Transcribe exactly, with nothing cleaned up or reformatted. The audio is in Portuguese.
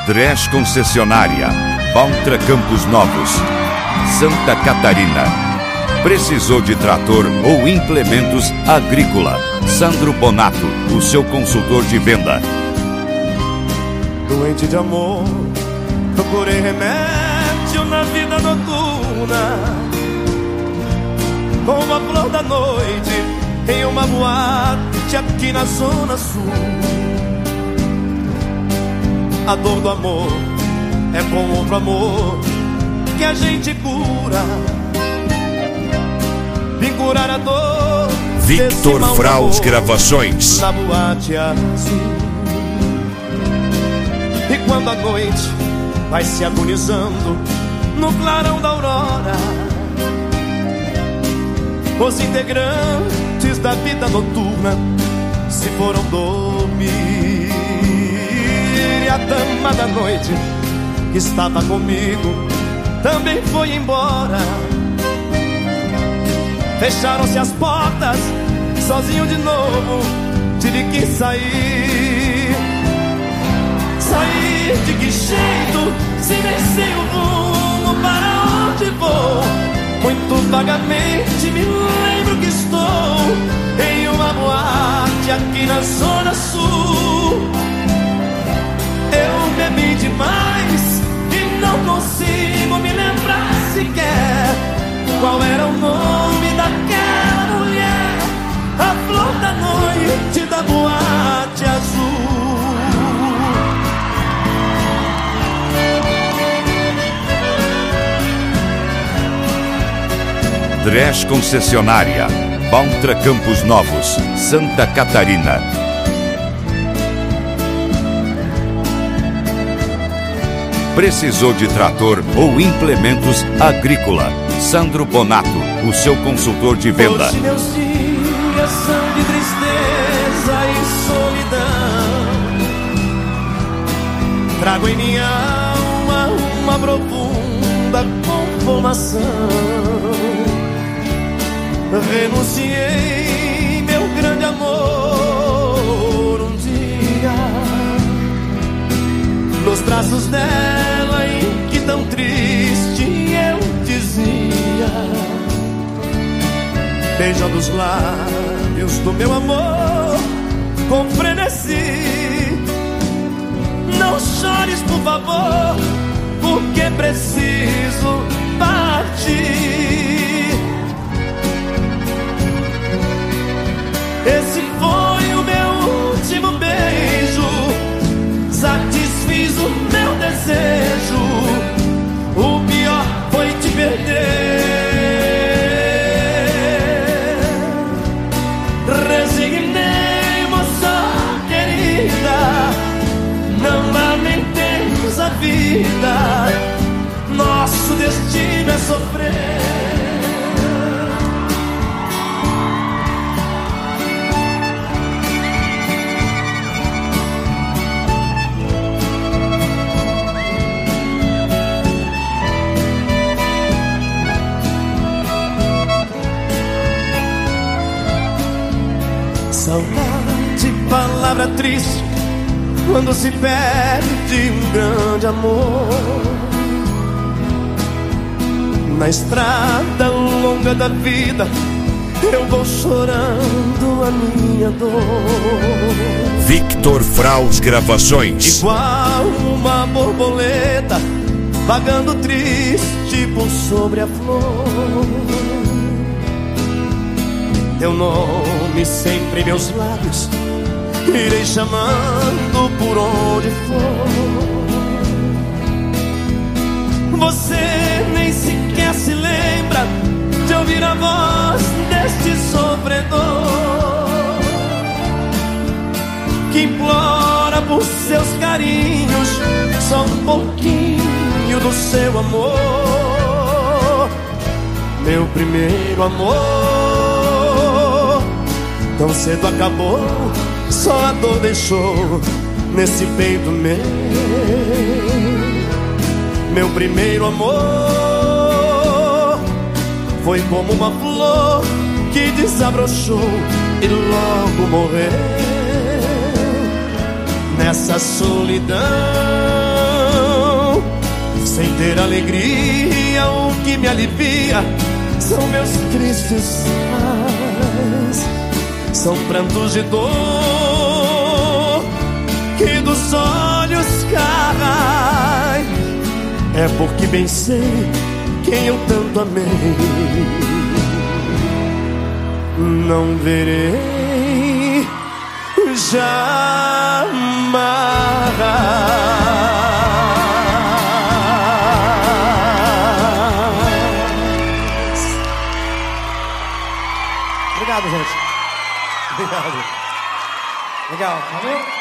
Dres Concessionária, Valtra Campos Novos, Santa Catarina. Precisou de trator ou implementos agrícola? Sandro Bonato, o seu consultor de venda. Doente de amor, procurei remédio na vida noturna, como a flor da noite em uma boate aqui na Zona Sul. A dor do amor é com outro amor que a gente cura. Vim curar a dor Victor Fraus Gravações. Na boate azul. E quando a noite vai se agonizando no clarão da aurora, os integrantes da vida noturna se foram dormir. E a dama da noite que estava comigo também foi embora. Fecharam-se as portas, sozinho de novo tive que sair. Sair de que jeito, se nem sei o rumo para onde vou? Muito vagamente me lembro que estou em uma boate aqui na Zona Sul. Eu bebi demais e não consigo me lembrar sequer qual era o nome daquela mulher, a flor da noite da boate azul. Dres Concessionária, Valtra Campos Novos, Santa Catarina. Precisou de trator ou implementos agrícola? Sandro Bonato, o seu consultor de venda. Hoje meus dias são de tristeza e solidão. Trago em minha alma uma profunda conformação. Renunciei meu grande amor um dia nos braços dela, em que tão triste eu dizia, beijando os lábios do meu amor com frenesi: não chores, por favor, porque preciso partir. Esse foi o meu último beijo, satisfiz o meu desejo. O pior foi te perder. Resignei, moça querida, não lamentemos a vida, nosso destino é sofrer. Saudade, palavra triste, quando se perde um grande amor. Na estrada longa da vida eu vou chorando a minha dor. Victor Fraus Gravações. Igual uma borboleta vagando triste por sobre a flor. Teu nome sempre em meus lábios, irei chamando por onde for. Você nem sequer se lembra de ouvir a voz deste sofredor, que implora por seus carinhos só um pouquinho do seu amor. Meu primeiro amor tão cedo acabou, só a dor deixou nesse peito meu. Meu primeiro amor foi como uma flor que desabrochou e logo morreu nessa solidão. ter alegria, o que me alivia são meus tristes pais. São prantos de dor que dos olhos caem. É porque bem sei quem eu tanto amei. Não verei jamais. Obrigado, gente. Obrigado. Legal, valeu?